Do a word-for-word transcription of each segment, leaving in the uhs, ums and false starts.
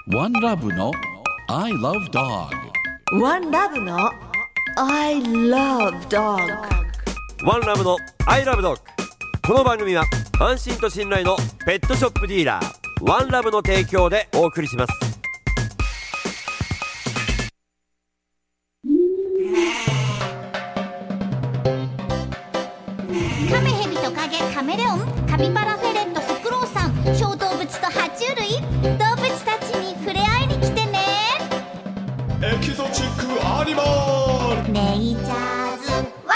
ワンラブの I love dog。 ワンラブの I love dog。 ワンラブの I love dog。 この番組は安心と信頼のペットショップディーラーワンラブの提供でお送りします。 カメヘビトカゲカメレオンカピバラフェレットフクロウさん小動物と爬虫類動物たちに触れ合いに来てね。 エキゾチックアニマルネイチャーズワンラブグ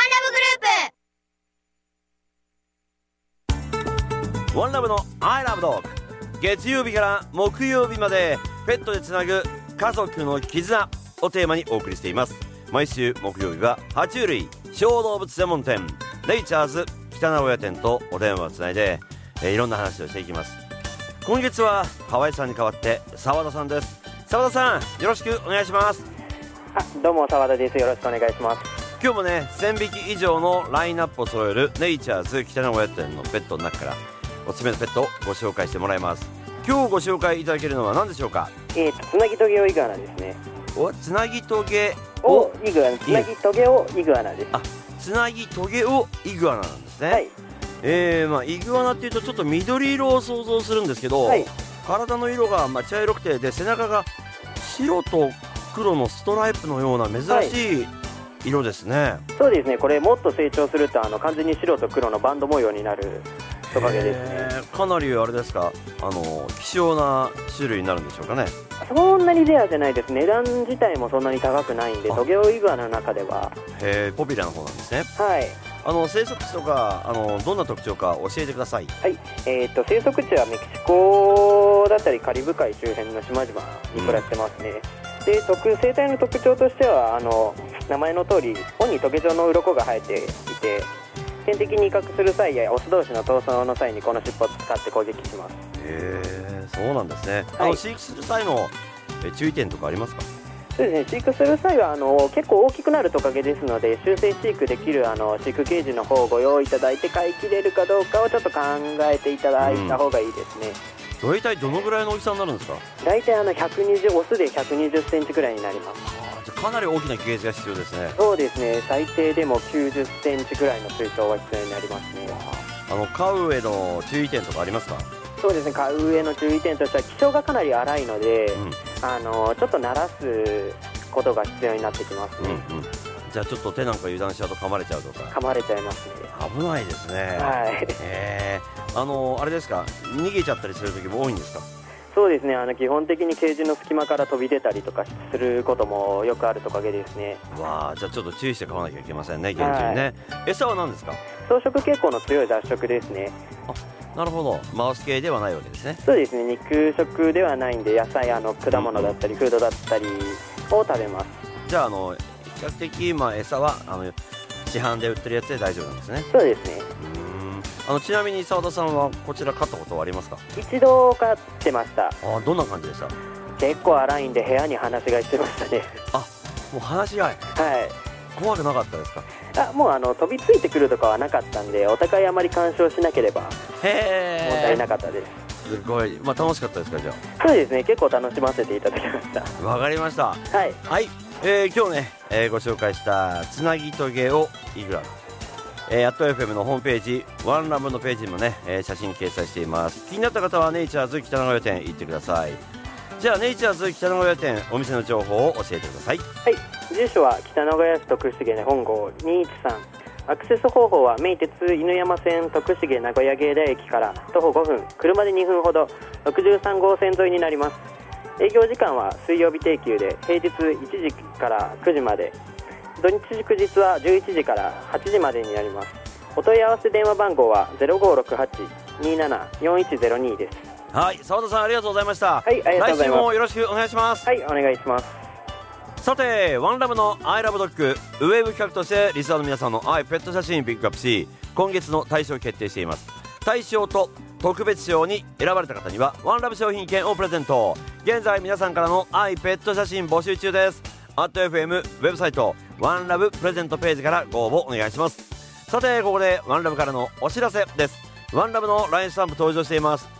ループ。 ワンラブの I love dog。 月曜日から木曜日までペットでつなぐ家族の絆をテーマにお送りしています。毎週木曜日は爬虫類小動物専門店ネイチャーズ北名古屋店とお電話をつないで、えー、いろんな話をしていきます。今月は河合さんに代わって澤田さんです。澤田さん、よろしくお願いします。 あ、どうも澤田です。よろしくお願いします。 今日もね、せんびき以上のラインナップを揃えるネイチャーズ北名古屋店のペットの中からおすすめのペットをご紹介してもらいます。今日ご紹介いただけるのは何でしょうか？ えーと、つなぎトゲオイグアナですね。 お、つなぎトゲをイグアナ、つなぎトゲをイグアナです。 あ、つなぎトゲをイグアナなんですね。 はい。 えーまあ、イグアナっていうとちょっと緑色を想像するんですけど、はい、体の色がまあ茶色くて、で背中が白と黒のストライプのような珍しい色ですね。はい、 そうですね。これもっと成長するとあの完全に白と黒のバンド模様になるトカゲですね。 かなりあれですか、あの希少な種類になるんでしょうかね。 そんなにレアじゃないです。値段自体もそんなに高くないんで、トゲオイグアナの中ではへーポピュラーな方なんですね。 はい。 あの生息地とかあのどんな特徴か教えてください。 はい、えー、と生息地はメキシコだったりカリブ海周辺の島々に暮らしてますね。うん、で特生態の特徴としてはあの名前の通り尾にトゲ状の鱗が生えていて、天敵に威嚇する際やオス同士の闘争の際にこの尻尾を使って攻撃します。 へー、そうなんですね。 はい、 あの飼育する際のえ注意点とかありますか？ そうですね、飼育する際はあの結構大きくなるトカゲですので、修正飼育できるあの飼育ケージの方をご用意いただいて飼いきれるかどうかをちょっと考えていただいた方がいいですね。 うん、大体どのぐらいの大きさになるんですか？ 大体あのひゃくにじゅうオスでひゃくにじゅっセンチくらいになります。 あ、じゃあかなり大きなケージが必要ですね。 そうですね、最低でもきゅうじゅっセンチくらいの水槽は必要になりますね。 あの飼う上の注意点とかありますか？ そうですね、飼う上の注意点としては気性がかなり荒いので、うん、あのちょっと慣らすことが必要になってきますね。うんうん、 じゃあちょっと手なんか油断しちゃうと噛まれちゃうとか。 噛まれちゃいますね。 危ないですね。 はい。 えー、あのあれですか、逃げちゃったりする時も多いんですか？ そうですね、あの基本的にケージの隙間から飛び出たりとかすることもよくあるトカゲですね。 わあ、じゃあちょっと注意して飼わなきゃいけませんね、厳重にね。はい、餌は何ですか？ 草食傾向の強い雑食ですね。 あ、なるほど、マウス系ではないわけですね。 そうですね、肉食ではないんで、野菜、あの果物だったり、うん、フードだったりを食べます。 じゃあ、あの比較的、まあ、餌はあの市販で売ってるやつで大丈夫なんですね。 そうですね。 あのちなみに澤田さんはこちら飼ったことはありますか？ 一度飼ってました。 あ、どんな感じでした？ 結構荒いんで部屋に放し飼いしてましたね。 あ、もう放し飼い。 はい。 怖くなかったですか？ あ、もうあの飛びついてくるとかはなかったんで、お互いあまり干渉しなければへ問題なかったです。 すごい、まあ、楽しかったですか？じゃあそうですね、結構楽しませていただきました。 わかりました。 はい、 はい、えー、今日ね、えー、ご紹介したつなぎトゲをイグアナ、えー、アット エフエム のホームページワンラブのページにもね、えー、写真掲載しています。気になった方はネイチャーズ北名古屋店行ってください。じゃあネイチャーズ北名古屋店お店の情報を教えてください。 はい、住所は北名古屋市徳重本郷にいちさん、アクセス方法は名鉄犬山線徳重名古屋芸大駅から徒歩ごふん、車でにふんほど、ろくじゅうさん号線沿いになります。営業時間は水曜日定休で平日いちじからくじまで、土日祝日はじゅういちじからはちじまでになります。お問い合わせ電話番号は ゼロごろくはち になな よんいちゼロに です。 はい、澤田さんありがとうございました。 はい、ありがとうございます。 来週もよろしくお願いします。 はい、お願いします。 さて、ワンラブの I love dog ウェブ企画としてリスナーの皆さんの愛ペット写真ピックアップし、今月の大賞を決定しています。大賞と特別賞に選ばれた方にはワンラブ商品券をプレゼント。現在皆さんからの愛ペット写真募集中です。アット エフエム ウェブサイトワンラブプレゼントページからご応募お願いします。さて、ここでワンラブからのお知らせです。ワンラブの ライン スタンプ登場しています。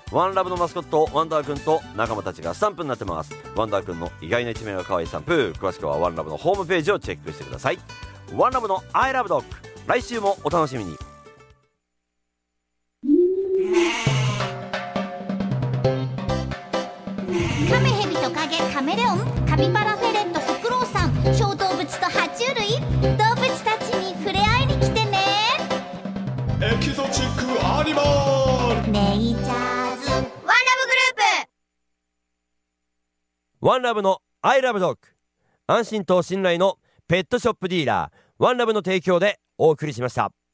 ワンラブのマスコットワンダーくんと仲間たちがスタンプになってます。ワンダーくんの意外な一面が可愛いスタンプ、詳しくはワンラブのホームページをチェックしてください。ワンラブの I love dog、 来週もお楽しみに。 カメヘビトカゲカメレオンカピバラフェレットフクロウさん小動物と爬虫類、動物たちに触れ合いに来てね。 エキゾチックアニマルネイチャーズワンラブグループ。 ワンラブの I love dog、 安心と信頼のペットショップディーラーワンラブの提供でお送りしました。